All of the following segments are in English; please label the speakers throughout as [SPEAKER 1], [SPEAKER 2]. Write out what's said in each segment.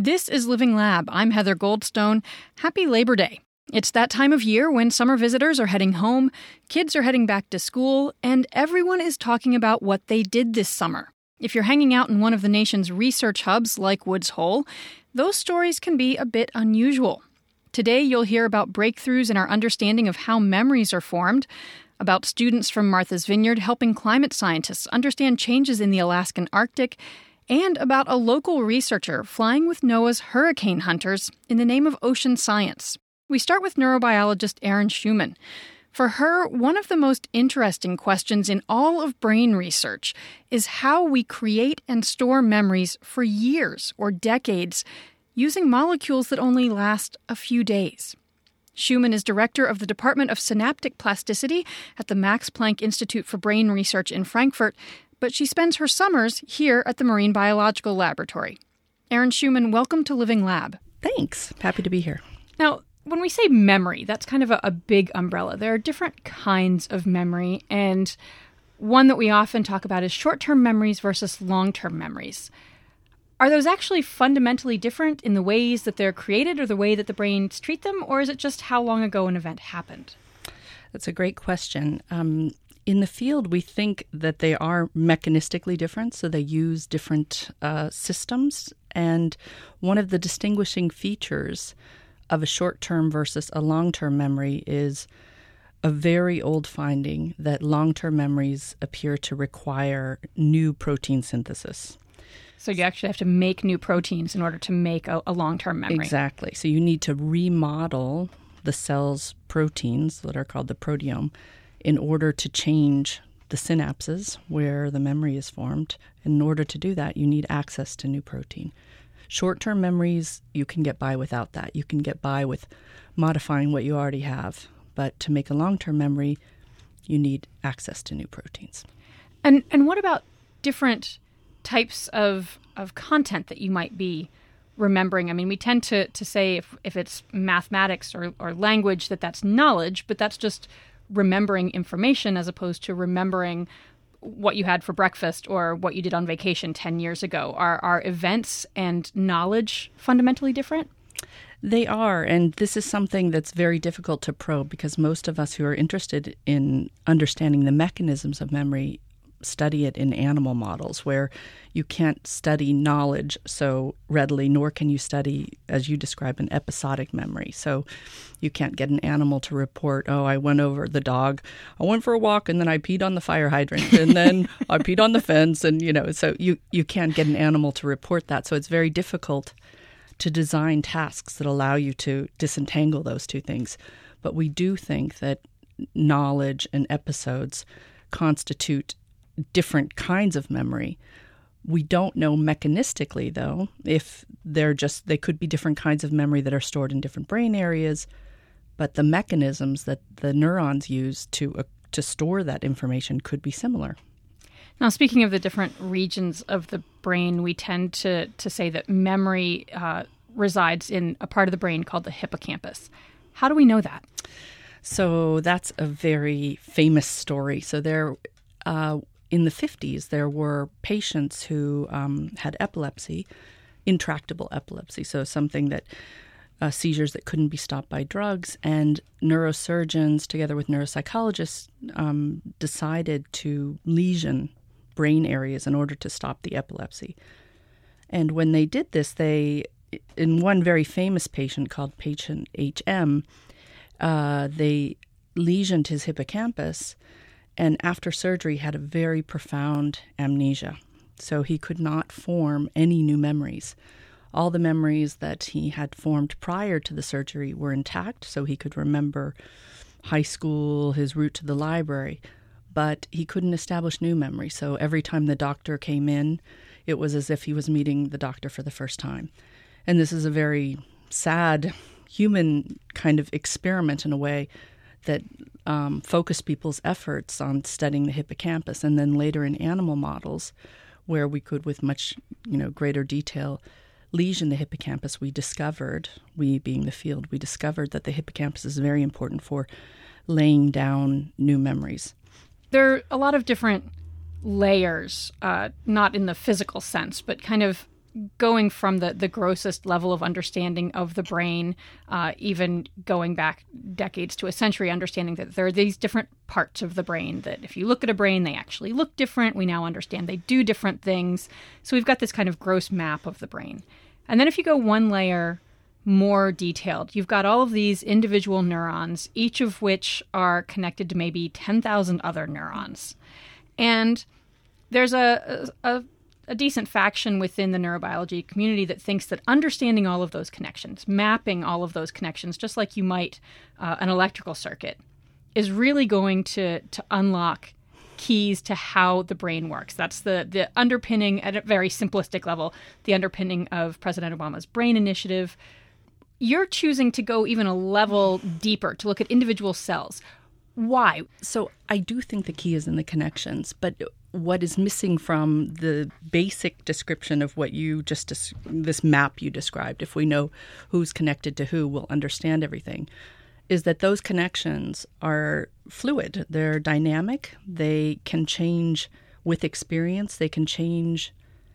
[SPEAKER 1] This is Living Lab. I'm Heather Goldstone. Happy Labor Day. It's that time of year when summer visitors are heading home, kids are heading back to school, and everyone is talking about what they did this summer. If you're hanging out in one of the nation's research hubs like Woods Hole, those stories can be a bit unusual. Today, you'll hear about breakthroughs in our understanding of how memories are formed, about students from Martha's Vineyard helping climate scientists understand changes in the Alaskan Arctic, and about a local researcher flying with NOAA's hurricane hunters in the name of ocean science. We start with neurobiologist Erin Schuman. For her, one of the most interesting questions in all of brain research is how we create and store memories for years or decades using molecules that only last a few days. Schuman is director of the Department of Synaptic Plasticity at the Max Planck Institute for Brain Research in Frankfurt, but she spends her summers here at the Marine Biological Laboratory. Erin Schuman, welcome to Living Lab.
[SPEAKER 2] Thanks. Happy to be here.
[SPEAKER 1] Now, when we say memory, that's kind of a big umbrella. There are different kinds of memory, and one that we often talk about is short-term memories versus long-term memories. Are those actually fundamentally different in the ways that they're created or the way that the brains treat them, or is it just how long ago an event happened?
[SPEAKER 2] That's a great question. In the field, we think that they are mechanistically different, so they use different systems. And one of the distinguishing features of a short-term versus a long-term memory is a very old finding that long-term memories appear to require new protein synthesis.
[SPEAKER 1] So you actually have to make new proteins in order to make a long-term memory.
[SPEAKER 2] Exactly. So you need to remodel the cell's proteins that are called the proteome in order to change the synapses where the memory is formed. In order to do that, you need access to new protein. Short-term memories, you can get by without that. You can get by with modifying what you already have. But to make a long-term memory, you need access to new proteins.
[SPEAKER 1] And what about different types of content that you might be remembering? I mean, we tend to say if it's mathematics or language that's knowledge, but that's just remembering information as opposed to remembering what you had for breakfast or what you did on vacation 10 years ago. Are events and knowledge fundamentally different?
[SPEAKER 2] They are, and this is something that's very difficult to probe because most of us who are interested in understanding the mechanisms of memory study it in animal models where you can't study knowledge so readily, nor can you study, as you describe, an episodic memory. So you can't get an animal to report, I went over the dog, I went for a walk, and then I peed on the fire hydrant, and then I peed on the fence, and, so you can't get an animal to report that. So it's very difficult to design tasks that allow you to disentangle those two things. But we do think that knowledge and episodes constitute different kinds of memory. We don't know mechanistically, though, if they could be different kinds of memory that are stored in different brain areas, but the mechanisms that the neurons use to store that information could be similar.
[SPEAKER 1] Now, speaking of the different regions of the brain, we tend to say that memory resides in a part of the brain called the hippocampus. How do we know that?
[SPEAKER 2] So that's a very famous story. So in the 50s, there were patients who had epilepsy, intractable epilepsy, so something that seizures that couldn't be stopped by drugs, and neurosurgeons, together with neuropsychologists, decided to lesion brain areas in order to stop the epilepsy. And when they did this, in one very famous patient called patient HM, they lesioned his hippocampus, and after surgery had a very profound amnesia. So he could not form any new memories. All the memories that he had formed prior to the surgery were intact, so he could remember high school, his route to the library, but he couldn't establish new memories. So every time the doctor came in, it was as if he was meeting the doctor for the first time. And this is a very sad human kind of experiment in a way that focused people's efforts on studying the hippocampus, and then later in animal models where we could, with much greater detail, lesion the hippocampus, we being the field, we discovered that the hippocampus is very important for laying down new memories.
[SPEAKER 1] There are a lot of different layers, not in the physical sense, but kind of going from the grossest level of understanding of the brain, even going back decades to a century, understanding that there are these different parts of the brain, that if you look at a brain, they actually look different. We now understand they do different things. So we've got this kind of gross map of the brain. And then if you go one layer more detailed, you've got all of these individual neurons, each of which are connected to maybe 10,000 other neurons. And there's a decent faction within the neurobiology community that thinks that understanding all of those connections, mapping all of those connections, just like you might an electrical circuit, is really going to unlock keys to how the brain works. That's the underpinning, at a very simplistic level, the underpinning of President Obama's Brain Initiative. You're choosing to go even a level deeper, to look at individual cells. Why?
[SPEAKER 2] So I do think the key is in the connections, but what is missing from the basic description of what you just, this map you described, if we know who's connected to who, we'll understand everything, is that those connections are fluid. They're dynamic. They can change with experience. They can change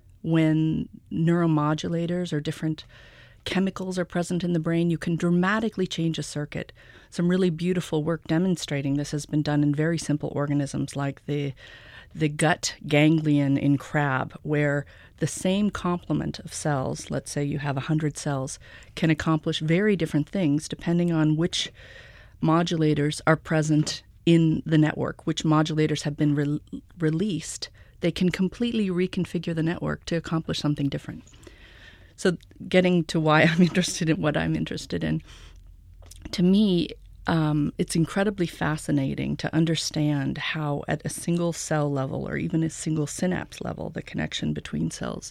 [SPEAKER 2] when neuromodulators or different chemicals are present in the brain. You can dramatically change a circuit. Some really beautiful work demonstrating this has been done in very simple organisms like the gut ganglion in crab, where the same complement of cells, let's say you have 100 cells, can accomplish very different things depending on which modulators are present in the network, which modulators have been released. They can completely reconfigure the network to accomplish something different. So getting to why I'm interested in what I'm interested in, to me, it's incredibly fascinating to understand how at a single cell level or even a single synapse level, the connection between cells,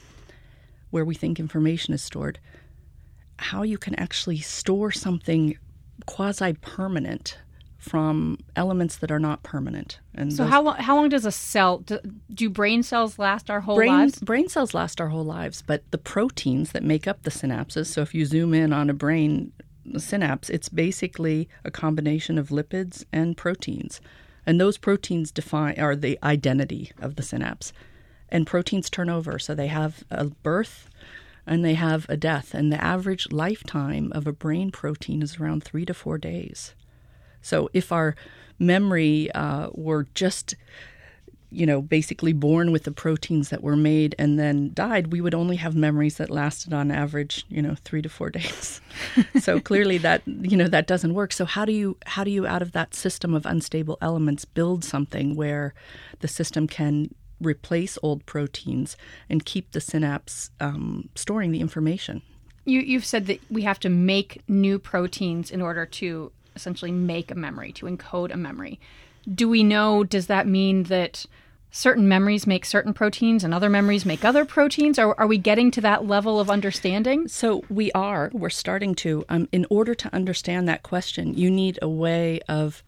[SPEAKER 2] where we think information is stored, how you can actually store something quasi-permanent from elements that are not permanent. And
[SPEAKER 1] so how long does a cell, do brain cells last our whole lives?
[SPEAKER 2] Brain cells last our whole lives, but the proteins that make up the synapses, so if you zoom in on a brain synapse, it's basically a combination of lipids and proteins. And those proteins are the identity of the synapse. And proteins turn over, so they have a birth and they have a death. And the average lifetime of a brain protein is around 3 to 4 days. So if our memory were just, basically born with the proteins that were made and then died, we would only have memories that lasted on average, 3 to 4 days. So clearly that doesn't work. So how do you out of that system of unstable elements build something where the system can replace old proteins and keep the synapse storing the information?
[SPEAKER 1] You've said that we have to make new proteins in order to essentially make a memory, to encode a memory. Do we know, does that mean that certain memories make certain proteins and other memories make other proteins? Are we getting to that level of understanding?
[SPEAKER 2] So we're starting to. In order to understand that question, you need a way of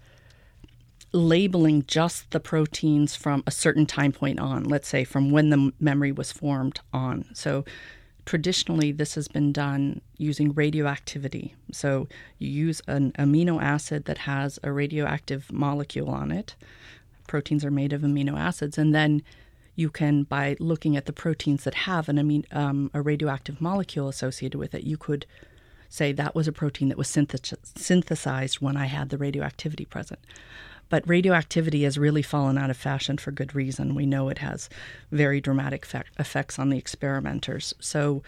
[SPEAKER 2] labeling just the proteins from a certain time point on, let's say from when the memory was formed on. So traditionally, this has been done using radioactivity. So you use an amino acid that has a radioactive molecule on it. Proteins are made of amino acids. And then you can, by looking at the proteins that have a radioactive molecule associated with it, you could say that was a protein that was synthesized when I had the radioactivity present. But radioactivity has really fallen out of fashion for good reason. We know it has very dramatic effects on the experimenters. So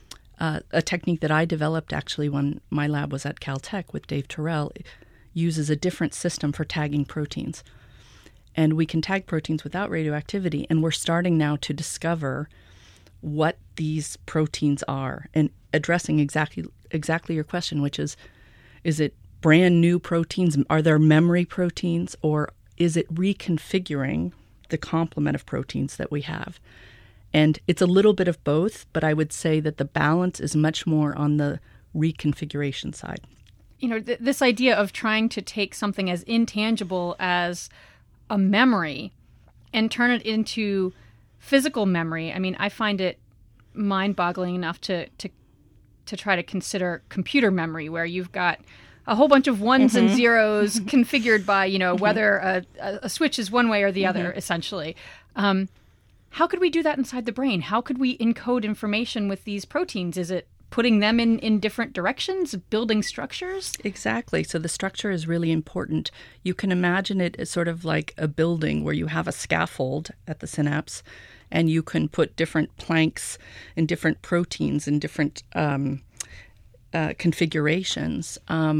[SPEAKER 2] a technique that I developed actually when my lab was at Caltech with Dave Terrell uses a different system for tagging proteins. And we can tag proteins without radioactivity, and we're starting now to discover what these proteins are and addressing exactly your question, which is it brand new proteins? Are there memory proteins, or is it reconfiguring the complement of proteins that we have? And it's a little bit of both, but I would say that the balance is much more on the reconfiguration side.
[SPEAKER 1] This idea of trying to take something as intangible as a memory and turn it into physical memory. I mean, I find it mind-boggling enough to try to consider computer memory, where you've got a whole bunch of ones and zeros configured by, whether a switch is one way or the other, essentially. How could we do that inside the brain? How could we encode information with these proteins? Is it putting them in different directions, building structures?
[SPEAKER 2] Exactly. So the structure is really important. You can imagine it as sort of like a building where you have a scaffold at the synapse, and you can put different planks and different proteins in different configurations.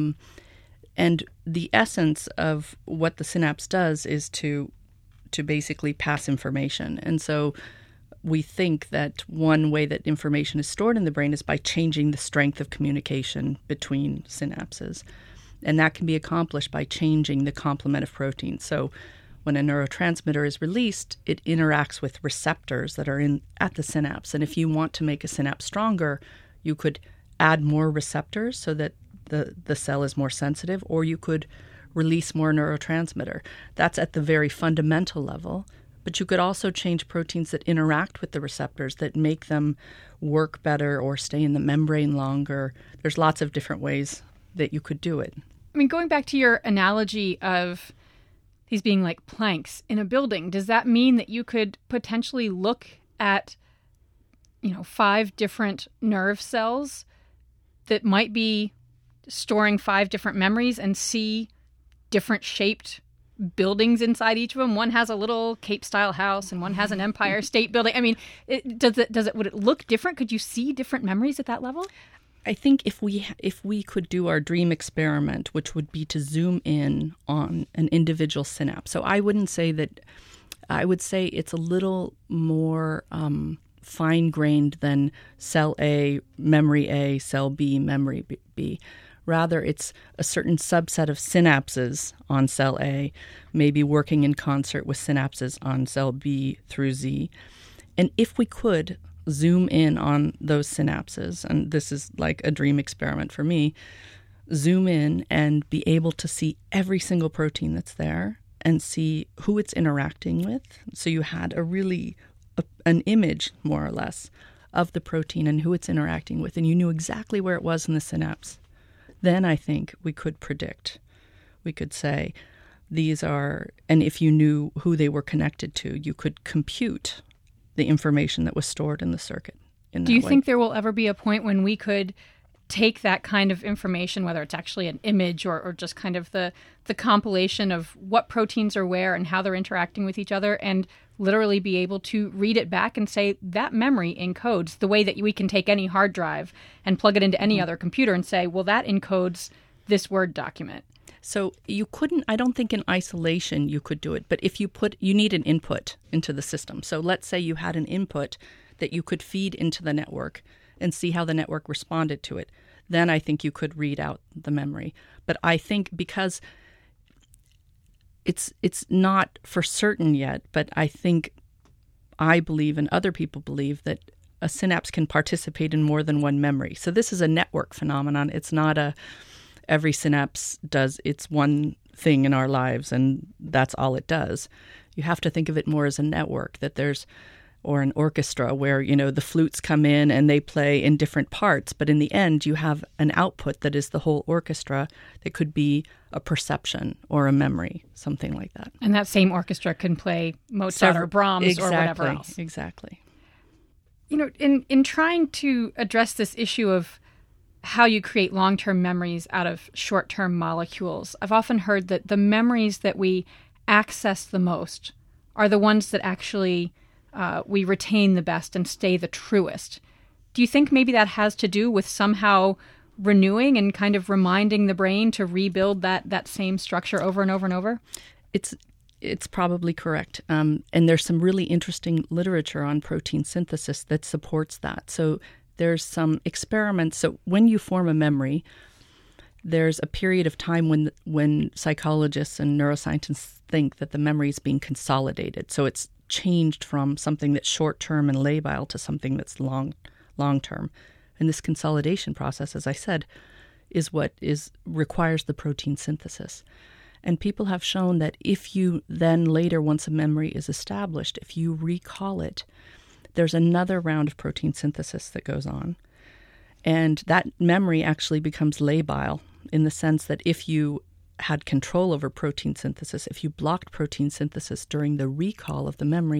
[SPEAKER 2] And the essence of what the synapse does is to basically pass information. And so we think that one way that information is stored in the brain is by changing the strength of communication between synapses. And that can be accomplished by changing the complement of proteins. So when a neurotransmitter is released, it interacts with receptors that are at the synapse. And if you want to make a synapse stronger, you could add more receptors so that the cell is more sensitive, or you could release more neurotransmitter. That's at the very fundamental level. But you could also change proteins that interact with the receptors that make them work better or stay in the membrane longer. There's lots of different ways that you could do it.
[SPEAKER 1] I mean, going back to your analogy of these being like planks in a building, does that mean that you could potentially look at, 5 different nerve cells that might be storing 5 different memories and see different shaped buildings inside each of them? One has a little Cape-style house and one has an Empire State Building. I mean, would it look different? Could you see different memories at that level?
[SPEAKER 2] I think if we could do our dream experiment, which would be to zoom in on an individual synapse. So I would say it's a little more fine-grained than cell A, memory A, cell B, memory B. Rather, it's a certain subset of synapses on cell A, maybe working in concert with synapses on cell B through Z. And if we could zoom in on those synapses, and this is like a dream experiment for me, zoom in and be able to see every single protein that's there and see who it's interacting with. So you had an image, more or less, of the protein and who it's interacting with, and you knew exactly where it was in the synapse. Then I think we could predict. We could say these are, and if you knew who they were connected to, you could compute the information that was stored in the circuit.
[SPEAKER 1] Do you think there will ever be a point when we could take that kind of information, whether it's actually an image or just kind of the compilation of what proteins are where and how they're interacting with each other, and literally be able to read it back and say that memory encodes the way that we can take any hard drive and plug it into any other computer and say, well, that encodes this Word document?
[SPEAKER 2] So you couldn't, I don't think in isolation you could do it, but if you need an input into the system. So let's say you had an input that you could feed into the network and see how the network responded to it. Then I think you could read out the memory. But I think because it's not for certain yet, but I believe and other people believe that a synapse can participate in more than one memory. So this is a network phenomenon. It's not every synapse does its one thing in our lives and that's all it does. You have to think of it more as a network, or an orchestra where, the flutes come in and they play in different parts. But in the end, you have an output that is the whole orchestra that could be a perception or a memory, something like that.
[SPEAKER 1] And that same orchestra can play Mozart or Brahms or whatever else.
[SPEAKER 2] Exactly.
[SPEAKER 1] In trying to address this issue of how you create long-term memories out of short-term molecules, I've often heard that the memories that we access the most are the ones that actually we retain the best and stay the truest. Do you think maybe that has to do with somehow renewing and kind of reminding the brain to rebuild that same structure over and over and over?
[SPEAKER 2] It's probably correct. And there's some really interesting literature on protein synthesis that supports that. So there's some experiments. So when you form a memory, there's a period of time when psychologists and neuroscientists think that the memory is being consolidated. So it's changed from something that's short-term and labile to something that's long-term. And this consolidation process, as I said, is what requires the protein synthesis. And people have shown that if you then later, once a memory is established, if you recall it, there's another round of protein synthesis that goes on. And that memory actually becomes labile in the sense that if you had control over protein synthesis, if you blocked protein synthesis during the recall of the memory,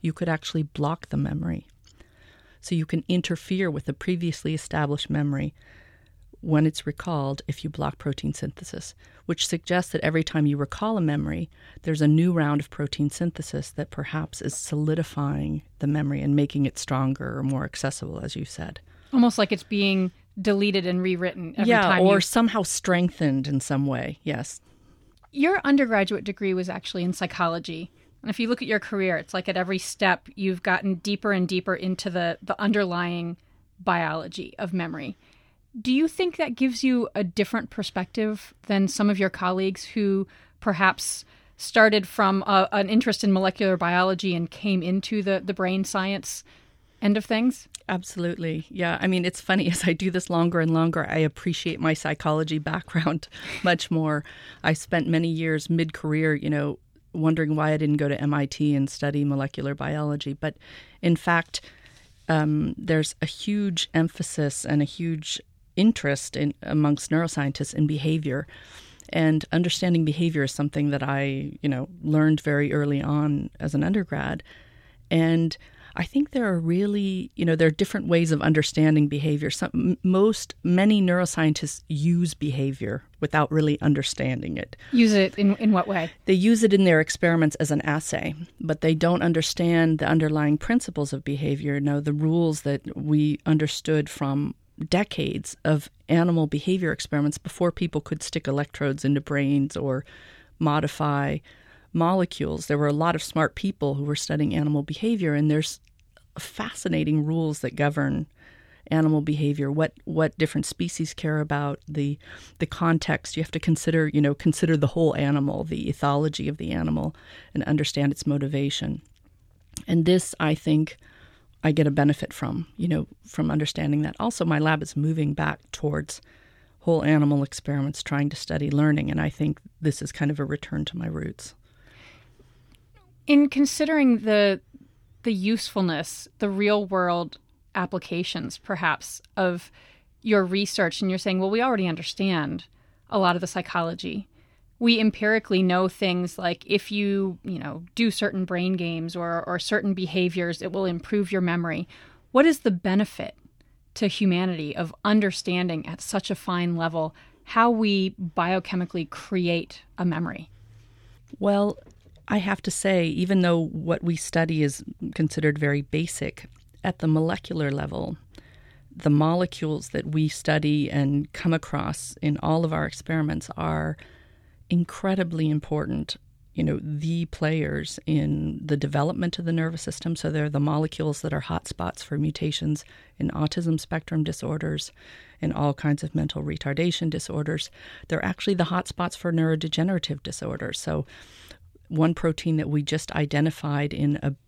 [SPEAKER 2] you could actually block the memory. So you can interfere with the previously established memory when it's recalled if you block protein synthesis, which suggests that every time you recall a memory, there's a new round of protein synthesis that perhaps is solidifying the memory and making it stronger or more accessible, as you said.
[SPEAKER 1] Almost like it's being deleted and rewritten every time.
[SPEAKER 2] Yeah, or somehow strengthened in some way, yes.
[SPEAKER 1] Your undergraduate degree was actually in psychology. And if you look at your career, it's like at every step you've gotten deeper and deeper into the underlying biology of memory. Do you think that gives you a different perspective than some of your colleagues who perhaps started from an interest in molecular biology and came into the brain science end of things?
[SPEAKER 2] Absolutely. Yeah. I mean, it's funny, as I do this longer and longer, I appreciate my psychology background much more. I spent many years mid-career, wondering why I didn't go to MIT and study molecular biology. But in fact, there's a huge emphasis and a huge interest amongst neuroscientists in behavior. And understanding behavior is something that I, learned very early on as an undergrad. And I think there are really, there are different ways of understanding behavior. Many neuroscientists use behavior without really understanding it.
[SPEAKER 1] Use it in what way?
[SPEAKER 2] They use it in their experiments as an assay, but they don't understand the underlying principles of behavior, the rules that we understood from decades of animal behavior experiments before people could stick electrodes into brains or modify molecules. There were a lot of smart people who were studying animal behavior, and there's fascinating rules that govern animal behavior, what different species care about, the context. You have to consider the whole animal, the ethology of the animal, and understand its motivation. And this, I think, I get a benefit from understanding that. Also, my lab is moving back towards whole animal experiments, trying to study learning, and I think this is kind of a return to my roots.
[SPEAKER 1] In considering the usefulness, the real-world applications, perhaps, of your research, and you're saying, well, we already understand a lot of the psychology. We empirically know things like if you, do certain brain games or certain behaviors, it will improve your memory. What is the benefit to humanity of understanding at such a fine level how we biochemically create a memory?
[SPEAKER 2] Well, I have to say, even though what we study is considered very basic, at the molecular level, the molecules that we study and come across in all of our experiments are incredibly important, the players in the development of the nervous system. So they're the molecules that are hotspots for mutations in autism spectrum disorders and all kinds of mental retardation disorders. They're actually the hotspots for neurodegenerative disorders. So one protein that we just identified in a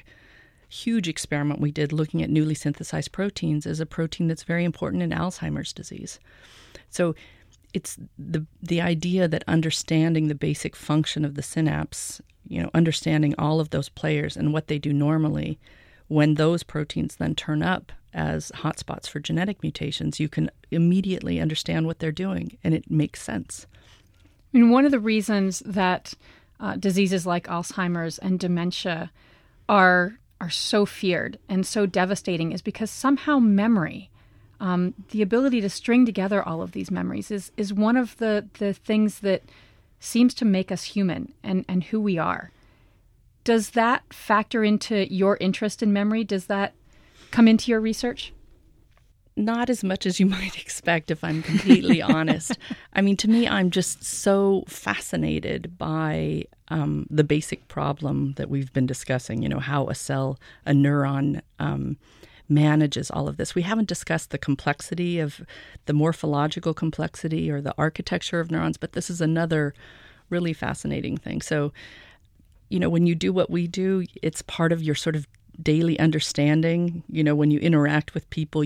[SPEAKER 2] huge experiment we did looking at newly synthesized proteins is a protein that's very important in Alzheimer's disease. So it's the idea that understanding the basic function of the synapse, understanding all of those players and what they do normally, when those proteins then turn up as hotspots for genetic mutations, you can immediately understand what they're doing, and it makes sense.
[SPEAKER 1] I mean, one of the reasons that diseases like Alzheimer's and dementia are so feared and so devastating is because somehow memory, the ability to string together all of these memories is one of the things that seems to make us human and who we are. Does that factor into your interest in memory? Does that come into your research?
[SPEAKER 2] Not as much as you might expect, if I'm completely honest. I mean, to me, I'm just so fascinated by the basic problem that we've been discussing, how a neuron manages all of this. We haven't discussed the complexity of the morphological complexity or the architecture of neurons, but this is another really fascinating thing. So, when you do what we do, it's part of your sort of daily understanding. When you interact with people,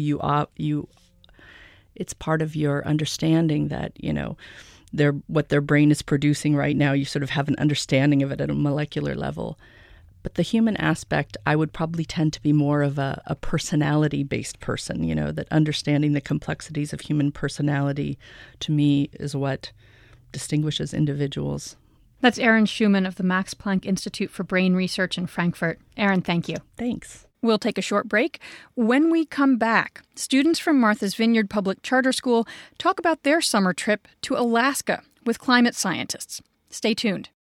[SPEAKER 2] it's part of your understanding that, what their brain is producing right now. You sort of have an understanding of it at a molecular level. But the human aspect, I would probably tend to be more of a personality-based person, that understanding the complexities of human personality, to me, is what distinguishes individuals
[SPEAKER 1] That's Erin Schumann of the Max Planck Institute for Brain Research in Frankfurt. Erin, thank you.
[SPEAKER 2] Thanks.
[SPEAKER 1] We'll take a short break. When we come back, students from Martha's Vineyard Public Charter School talk about their summer trip to Alaska with climate scientists. Stay tuned.